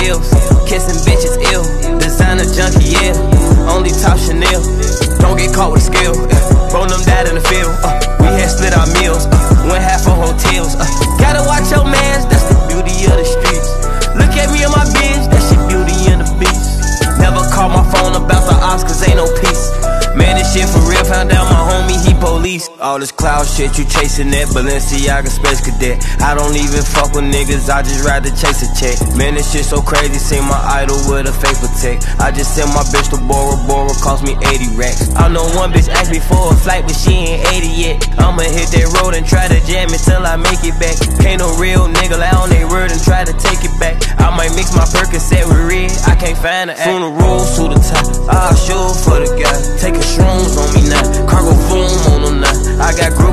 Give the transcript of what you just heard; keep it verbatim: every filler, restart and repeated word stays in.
pills. Kissing bitches ill. Designer junkie, yeah. Only top Chanel. Don't get caught with a scale. Uh, Roll them died in the field. Uh, we had split our meals. Uh, went half on hotels. Uh, gotta watch your mans. That's the beauty of the streets. Look at me and my bitch. That shit beauty and the beast. Never call my phone about the ops, cause ain't no peace. Man, this shit for real, found out my homie, he police. All this cloud shit, you chasing that Balenciaga Space Cadet. I don't even fuck with niggas, I just ride to chase a check. Man, this shit so crazy, see my idol with a fake protect. I just sent my bitch to Bora Bora, cost me eighty racks. I know one bitch asked me for a flight, but she ain't eighty yet. I'ma hit that road and try to jam it till I make it back. Ain't no real nigga lie on they word and try to take it back. I might mix my Percocet with red, I can't find an act. From the rules to the top, I'll show for the guy. Take a shrooms on me now, cargo boom on them now. I got